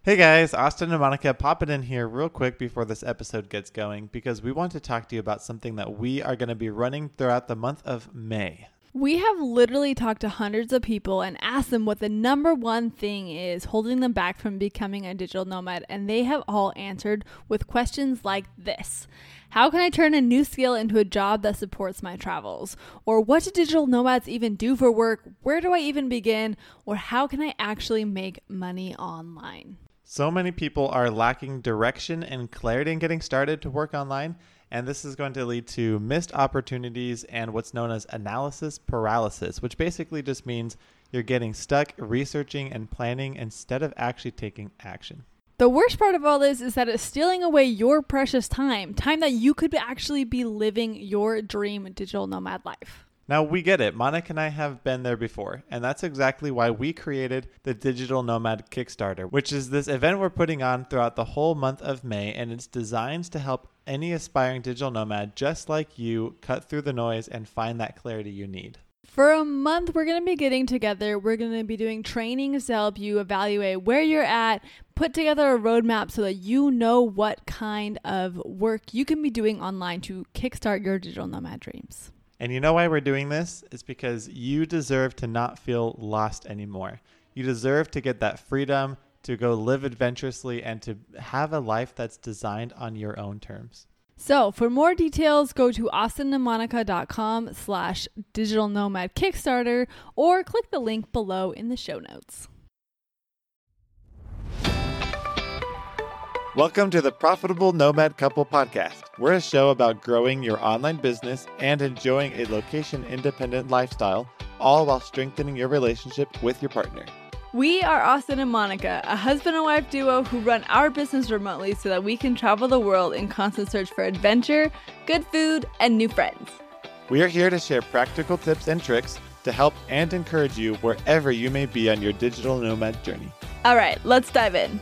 Hey guys, Austin and Monica popping in here real quick before this episode gets going because we want to talk to you about something that we are going to be running throughout the month of May. We have literally talked to hundreds of people and asked them what the number one thing is holding them back from becoming a digital nomad, and they have all answered with questions like this. How can I turn a new skill into a job that supports my travels? Or what do digital nomads even do for work? Where do I even begin? Or how can I actually make money online? So many people are lacking direction and clarity in getting started to work online, and this is going to lead to missed opportunities and what's known as analysis paralysis, which basically just means you're getting stuck researching and planning instead of actually taking action. The worst part of all this is that it's stealing away your precious time that you could actually be living your dream digital nomad life. Now, we get it. Monica and I have been there before, and that's exactly why we created the Digital Nomad Kickstarter, which is this event we're putting on throughout the whole month of May, and it's designed to help any aspiring digital nomad just like you cut through the noise and find that clarity you need. For a month, we're going to be getting together. We're going to be doing trainings to help you evaluate where you're at, put together a roadmap so that you know what kind of work you can be doing online to kickstart your digital nomad dreams. And you know why we're doing this? It's because you deserve to not feel lost anymore. You deserve to get that freedom to go live adventurously and to have a life that's designed on your own terms. So for more details, go to austinandmonica.com/digital nomad Kickstarter or click the link below in the show notes. Welcome to the Profitable Nomad Couple Podcast. We're a show about growing your online business and enjoying a location-independent lifestyle, all while strengthening your relationship with your partner. We are Austin and Monica, a husband and wife duo who run our business remotely so that we can travel the world in constant search for adventure, good food, and new friends. We are here to share practical tips and tricks to help and encourage you wherever you may be on your digital nomad journey. All right, let's dive in.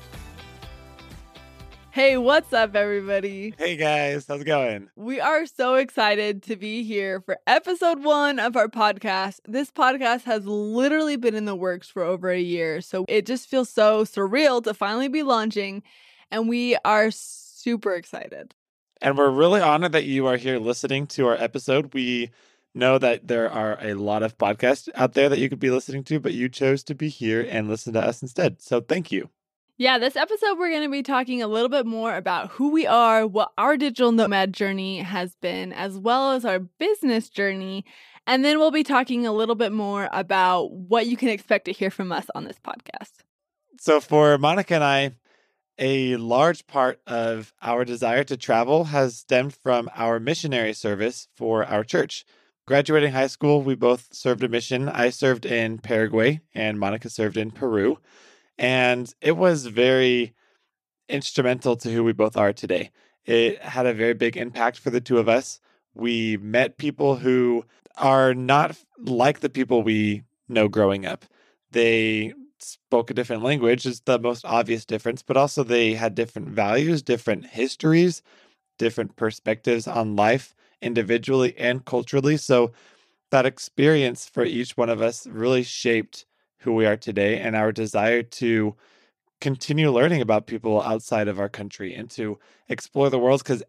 Hey, what's up, everybody? Hey guys, how's it going? We are so excited to be here for episode 1 of our podcast. This podcast has literally been in the works for over a year, so it just feels so surreal to finally be launching, and we are super excited. And we're really honored that you are here listening to our episode. We know that there are a lot of podcasts out there that you could be listening to, but you chose to be here and listen to us instead. So thank you. Yeah, this episode we're going to be talking a little bit more about who we are, what our digital nomad journey has been, as well as our business journey. And then we'll be talking a little bit more about what you can expect to hear from us on this podcast. So for Monica and I, a large part of our desire to travel has stemmed from our missionary service for our church. Graduating high school, we both served a mission. I served in Paraguay and Monica served in Peru. And it was very instrumental to who we both are today. It had a very big impact for the two of us. We met people who are not like the people we know growing up. They spoke a different language, is the most obvious difference, but also they had different values, different histories, different perspectives on life individually and culturally. So that experience for each one of us really shaped who we are today and our desire to continue learning about people outside of our country and to explore the world, because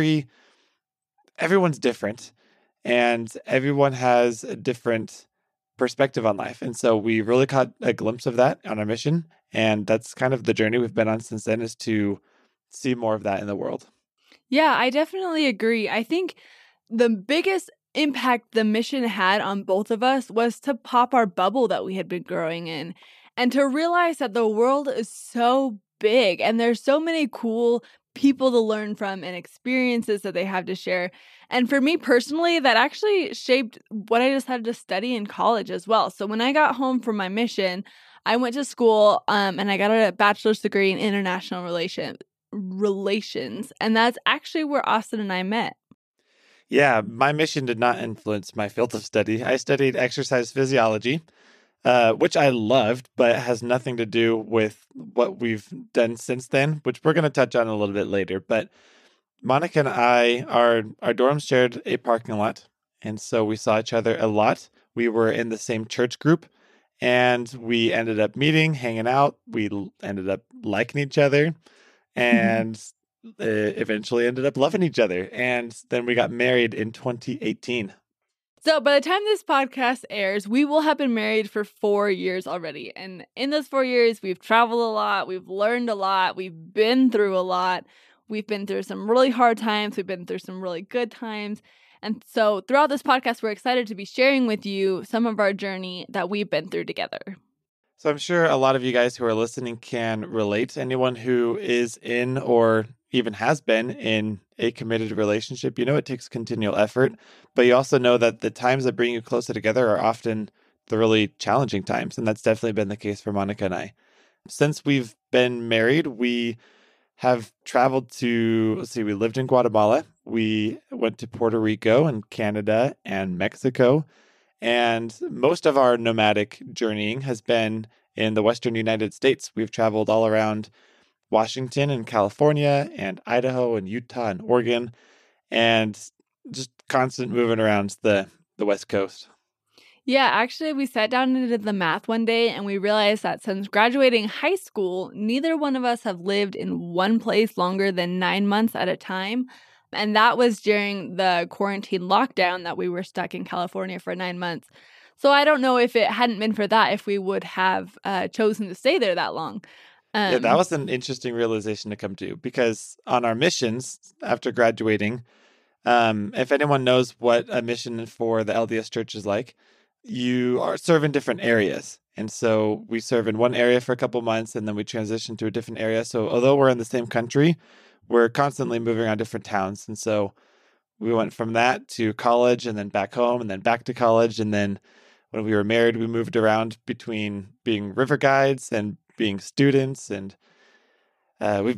everyone's different and everyone has a different perspective on life. And so we really caught a glimpse of that on our mission. And that's kind of the journey we've been on since then, is to see more of that in the world. Yeah, I definitely agree. I think the biggest impact the mission had on both of us was to pop our bubble that we had been growing in and to realize that the world is so big and there's so many cool people to learn from and experiences that they have to share. And for me personally, that actually shaped what I decided to study in college as well. So when I got home from my mission, I went to school and I got a bachelor's degree in international relations. And that's actually where Austin and I met. Yeah, my mission did not influence my field of study. I studied exercise physiology, which I loved, but has nothing to do with what we've done since then, which we're going to touch on a little bit later. But Monica and I, our dorms shared a parking lot, and so we saw each other a lot. We were in the same church group, And we ended up meeting, hanging out. We ended up liking each other and eventually ended up loving each other. And then we got married in 2018. So by the time this podcast airs, we will have been married for 4 years already. And in those 4 years, we've traveled a lot, we've learned a lot, we've been through a lot. We've been through some really hard times, we've been through some really good times. And so throughout this podcast, we're excited to be sharing with you some of our journey that we've been through together. So I'm sure a lot of you guys who are listening can relate. Anyone who is in or even has been in a committed relationship, you know it takes continual effort, but you also know that the times that bring you closer together are often the really challenging times. And that's definitely been the case for Monica and I. Since we've been married, we have traveled to, we lived in Guatemala. We went to Puerto Rico and Canada and Mexico. And most of our nomadic journeying has been in the Western United States. We've traveled all around Washington and California and Idaho and Utah and Oregon, and just constant moving around the West Coast. Yeah, actually, we sat down and did the math one day, and we realized that since graduating high school, neither one of us have lived in one place longer than 9 months at a time. And that was during the quarantine lockdown that we were stuck in California for 9 months. So I don't know if it hadn't been for that, if we would have chosen to stay there that long. Yeah, that was an interesting realization to come to, because on our missions after graduating, if anyone knows what a mission for the LDS Church is like, you serve in different areas. And so we serve in one area for a couple months, and then we transition to a different area. So although we're in the same country, we're constantly moving around different towns. And so we went from that to college and then back home and then back to college. And then when we were married, we moved around between being river guides and being students. And it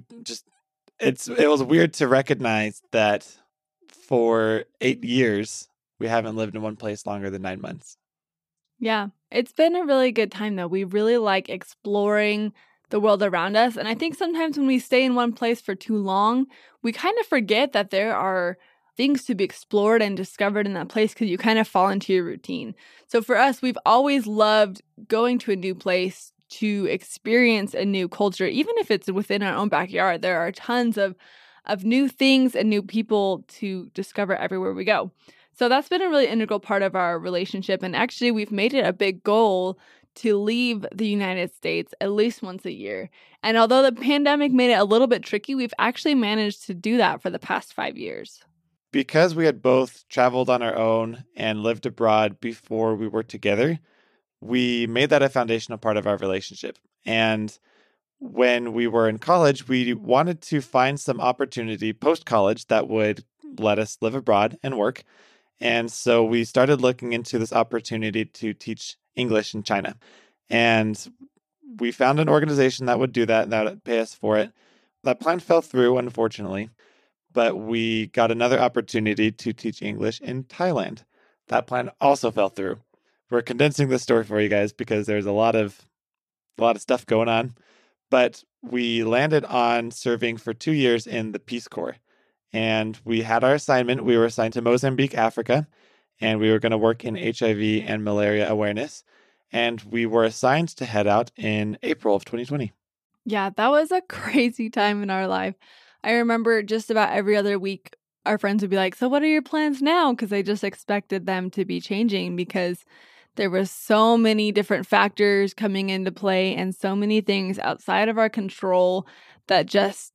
was weird to recognize that for 8 years, we haven't lived in one place longer than 9 months. Yeah, it's been a really good time, though. We really like exploring the world around us. And I think sometimes when we stay in one place for too long, we kind of forget that there are things to be explored and discovered in that place, because you kind of fall into your routine. So for us, we've always loved going to a new place to experience a new culture, even if it's within our own backyard. There are tons of new things and new people to discover everywhere we go. So that's been a really integral part of our relationship. And actually, we've made it a big goal to leave the United States at least once a year. And although the pandemic made it a little bit tricky, we've actually managed to do that for the past 5 years. Because we had both traveled on our own and lived abroad before we were together, we made that a foundational part of our relationship. And when we were in college, we wanted to find some opportunity post-college that would let us live abroad and work. And so we started looking into this opportunity to teach English in China. And we found an organization that would do that and that would pay us for it. That plan fell through, unfortunately, but we got another opportunity to teach English in Thailand. That plan also fell through. We're condensing this story for you guys because there's a lot of stuff going on. But we landed on serving for 2 years in the Peace Corps. And we had our assignment. We were assigned to Mozambique, Africa, and we were going to work in HIV and malaria awareness. And we were assigned to head out in April of 2020. Yeah, that was a crazy time in our life. I remember just about every other week, our friends would be like, "So what are your plans now?" Because they just expected them to be changing, because there were so many different factors coming into play and so many things outside of our control that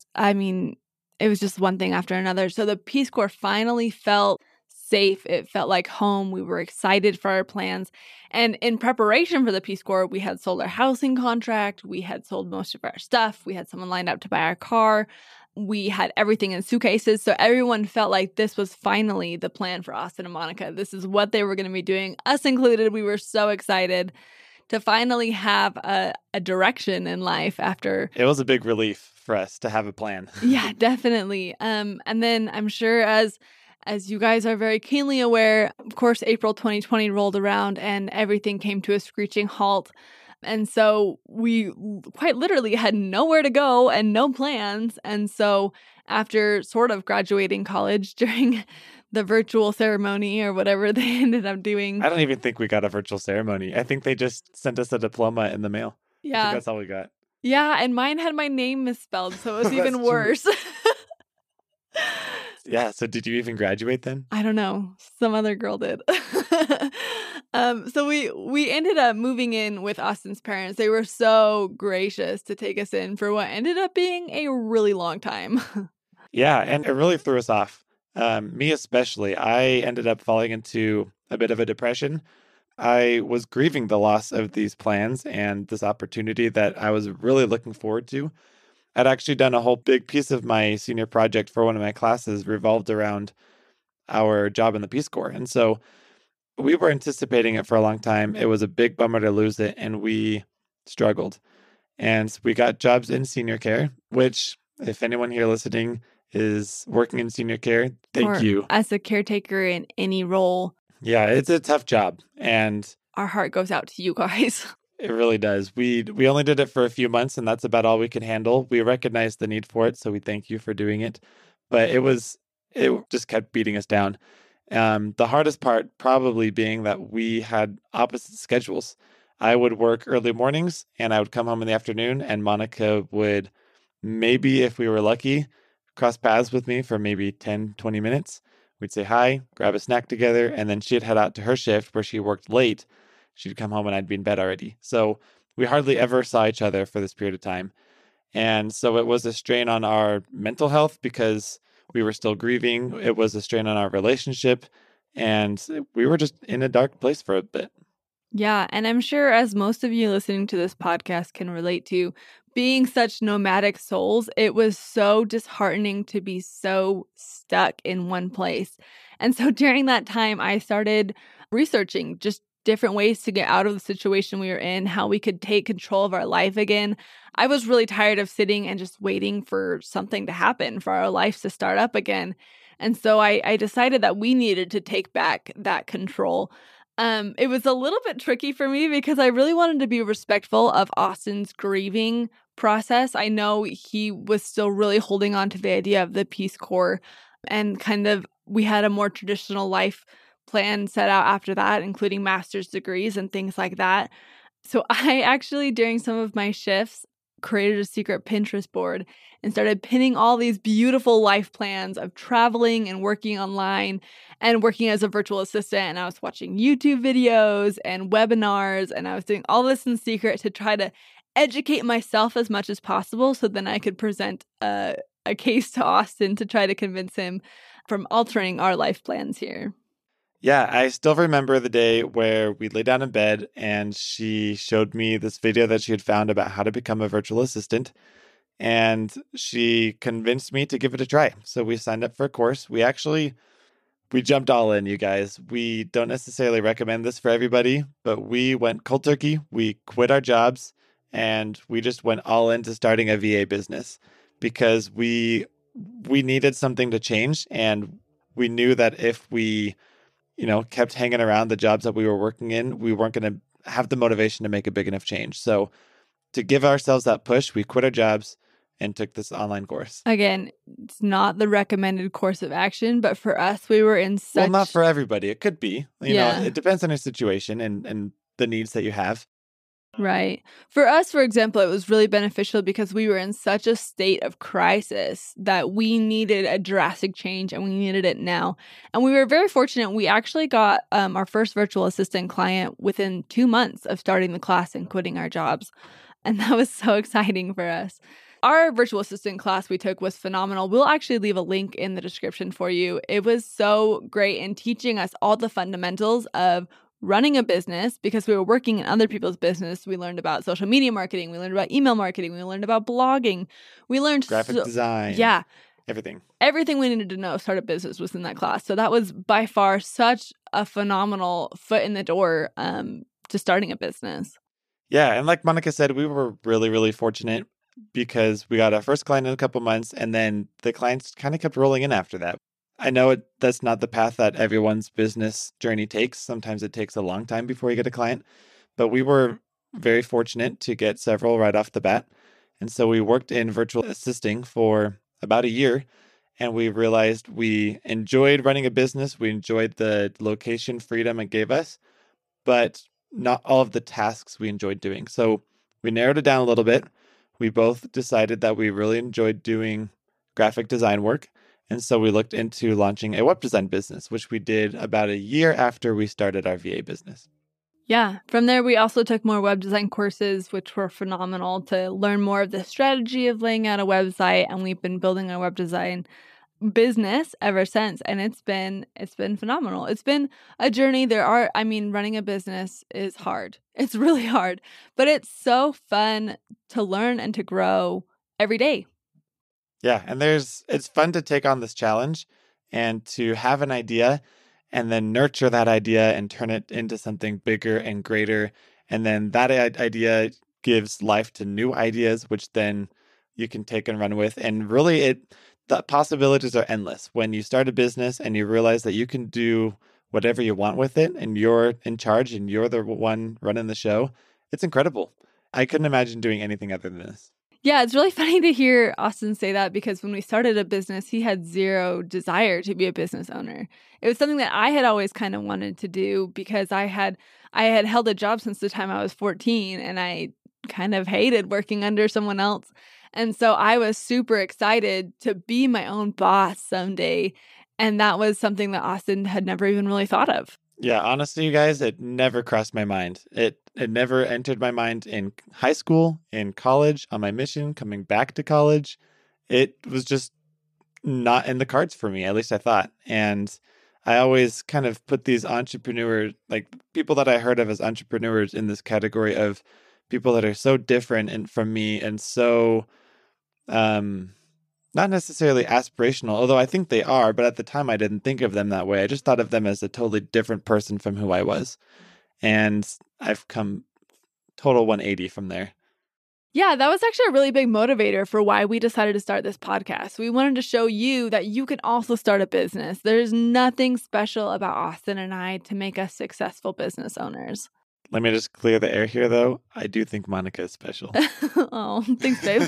it was just one thing after another. So the Peace Corps finally felt safe. It felt like home. We were excited for our plans. And in preparation for the Peace Corps, we had sold our housing contract. We had sold most of our stuff. We had someone lined up to buy our car. We had everything in suitcases. So everyone felt like this was finally the plan for Austin and Monica. This is what they were going to be doing, us included. We were so excited to finally have a direction in life after. It was a big relief for us to have a plan. Yeah, definitely. And then I'm sure as you guys are very keenly aware, of course, April 2020 rolled around and everything came to a screeching halt. And so we quite literally had nowhere to go and no plans. And so after sort of graduating college during the virtual ceremony or whatever they ended up doing. I don't even think we got a virtual ceremony. I think they just sent us a diploma in the mail. I think Yeah. that's all we got. Yeah, and mine had my name misspelled, so it was That's even true. worse. Yeah, so did you even graduate then? I don't know. Some other girl did. So we ended up moving in with Austin's parents. They were so gracious to take us in for what ended up being a really long time. Yeah, and it really threw us off. Me especially. I ended up falling into a bit of a depression. I was grieving the loss of these plans and this opportunity that I was really looking forward to. I'd actually done a whole big piece of my senior project for one of my classes revolved around our job in the Peace Corps. And so we were anticipating it for a long time. It was a big bummer to lose it, and we struggled. And we got jobs in senior care, which, if anyone here listening is working in senior care, thank Or you. as a caretaker in any role, Yeah, it's a tough job, and our heart goes out to you guys. it really does. We only did it for a few months, and that's about all we could handle. We recognized the need for it, so we thank you for doing it. But it just kept beating us down. The hardest part probably being that we had opposite schedules. I would work early mornings, and I would come home in the afternoon, and Monica would maybe, if we were lucky, cross paths with me for maybe 10, 20 minutes. We'd say hi, grab a snack together, and then she'd head out to her shift where she worked late. She'd come home and I'd be in bed already. So we hardly ever saw each other for this period of time. And so it was a strain on our mental health because we were still grieving. It was a strain on our relationship. And we were just in a dark place for a bit. Yeah, and I'm sure as most of you listening to this podcast can relate to, being such nomadic souls, it was so disheartening to be so stuck in one place. And so during that time, I started researching just different ways to get out of the situation we were in, how we could take control of our life again. I was really tired of sitting and just waiting for something to happen, for our lives to start up again. And so I decided that we needed to take back that control. It was a little bit tricky for me because I really wanted to be respectful of Austin's grieving process. I know he was still really holding on to the idea of the Peace Corps, and kind of we had a more traditional life plan set out after that, including master's degrees and things like that. So I actually, during some of my shifts, created a secret Pinterest board and started pinning all these beautiful life plans of traveling and working online and working as a virtual assistant. And I was watching YouTube videos and webinars, and I was doing all this in secret to try to educate myself as much as possible so then I could present a case to Austin to try to convince him from altering our life plans here. Yeah, I still remember the day where we lay down in bed and she showed me this video that she had found about how to become a virtual assistant. And she convinced me to give it a try. So we signed up for a course. We jumped all in, you guys. We don't necessarily recommend this for everybody, but we went cold turkey. We quit our jobs and we just went all into starting a VA business because we needed something to change. And we knew that if we kept hanging around the jobs that we were working in, we weren't going to have the motivation to make a big enough change. So to give ourselves that push, we quit our jobs and took this online course. Again, it's not the recommended course of action, but for us, we were in such... Well, not for everybody. It could be. You Yeah. know, it depends on your situation and the needs that you have. Right. For us, for example, it was really beneficial because we were in such a state of crisis that we needed a drastic change and we needed it now. And we were very fortunate. We actually got our first virtual assistant client within 2 months of starting the class and quitting our jobs. And that was so exciting for us. Our virtual assistant class we took was phenomenal. We'll actually leave a link in the description for you. It was so great in teaching us all the fundamentals of running a business because we were working in other people's business. We learned about social media marketing. We learned about email marketing. We learned about blogging. We learned graphic design. Yeah. Everything. Everything we needed to know to start a business was in that class. So that was by far such a phenomenal foot in the door to starting a business. Yeah. And like Monica said, we were really, really fortunate because we got our first client in a couple months and then the clients kind of kept rolling in after that. I know that's not the path that everyone's business journey takes. Sometimes it takes a long time before you get a client, but we were very fortunate to get several right off the bat. And so we worked in virtual assisting for about a year. and we realized we enjoyed running a business. We enjoyed the location freedom it gave us, but not all of the tasks we enjoyed doing. So we narrowed it down a little bit. We both decided that we really enjoyed doing graphic design work. And so we looked into launching a web design business, which we did about a year after we started our VA business. Yeah. From there, we also took more web design courses, which were phenomenal to learn more of the strategy of laying out a website. And we've been building a web design business ever since. And it's been phenomenal. It's been a journey. Running a business is hard. It's really hard, but it's so fun to learn and to grow every day. Yeah. And it's fun to take on this challenge and to have an idea and then nurture that idea and turn it into something bigger and greater. And then that idea gives life to new ideas, which then you can take and run with. And really, the possibilities are endless. When you start a business and you realize that you can do whatever you want with it and you're in charge and you're the one running the show, it's incredible. I couldn't imagine doing anything other than this. Yeah, it's really funny to hear Austin say that because when we started a business, he had zero desire to be a business owner. It was something that I had always kind of wanted to do because I had held a job since the time I was 14 and I kind of hated working under someone else. And so I was super excited to be my own boss someday. And that was something that Austin had never even really thought of. Yeah, honestly, you guys, it never crossed my mind. It never entered my mind in high school, in college, on my mission, coming back to college. It was just not in the cards for me, at least I thought. And I always kind of put these people that I heard of as entrepreneurs in this category of people that are so different from me and so not necessarily aspirational, although I think they are, but at the time I didn't think of them that way. I just thought of them as a totally different person from who I was. And I've come total 180 from there. Yeah, that was actually a really big motivator for why we decided to start this podcast. We wanted to show you that you can also start a business. There's nothing special about Austin and I to make us successful business owners. Let me just clear the air here, though. I do think Monica is special. Oh, thanks, babe.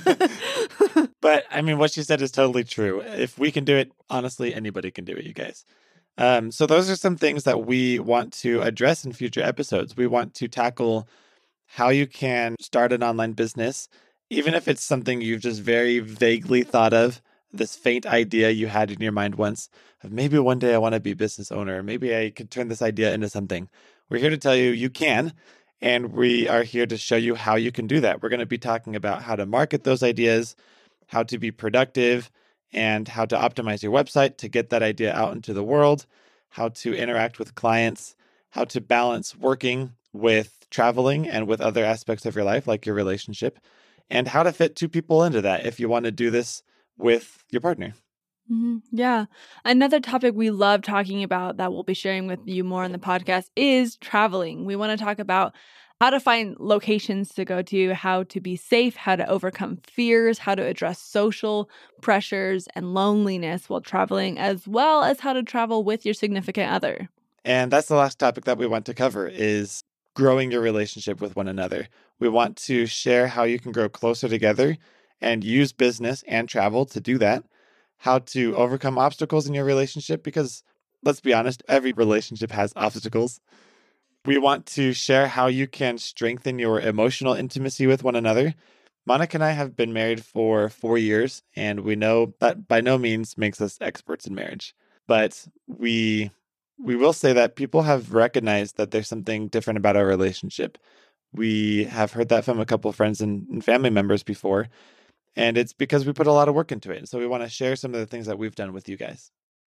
But, I mean, what she said is totally true. If we can do it, honestly, anybody can do it, you guys. So those are some things that we want to address in future episodes. We want to tackle how you can start an online business, even if it's something you've just very vaguely thought of, this faint idea you had in your mind once of maybe one day I want to be a business owner. Maybe I could turn this idea into something. We're here to tell you you can, and we are here to show you how you can do that. We're going to be talking about how to market those ideas, how to be productive, and how to optimize your website to get that idea out into the world, how to interact with clients, how to balance working with traveling and with other aspects of your life, like your relationship, and how to fit two people into that if you want to do this with your partner. Mm-hmm. Yeah. Another topic we love talking about that we'll be sharing with you more on the podcast is traveling. We want to talk about how to find locations to go to, how to be safe, how to overcome fears, how to address social pressures and loneliness while traveling, as well as how to travel with your significant other. And that's the last topic that we want to cover is growing your relationship with one another. We want to share how you can grow closer together and use business and travel to do that, how to overcome obstacles in your relationship, because let's be honest, every relationship has obstacles. We want to share how you can strengthen your emotional intimacy with one another. Monica and I have been married for 4 years, and we know that by no means makes us experts in marriage. But we will say that people have recognized that there's something different about our relationship. We have heard that from a couple of friends and family members before, and it's because we put a lot of work into it. So we want to share some of the things that we've done with you guys.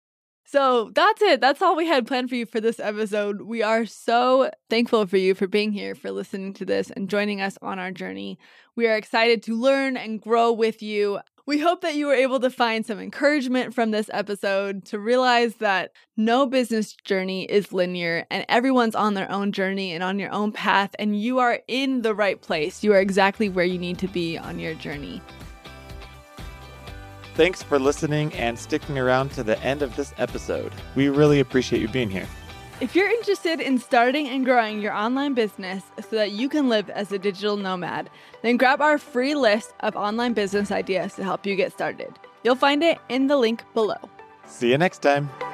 So that's it. That's all we had planned for you for this episode. We are so thankful for you for being here, for listening to this and joining us on our journey. We are excited to learn and grow with you. We hope that you were able to find some encouragement from this episode to realize that no business journey is linear and everyone's on their own journey and on your own path, and you are in the right place. You are exactly where you need to be on your journey. Thanks for listening and sticking around to the end of this episode. We really appreciate you being here. If you're interested in starting and growing your online business so that you can live as a digital nomad, then grab our free list of online business ideas to help you get started. You'll find it in the link below. See you next time.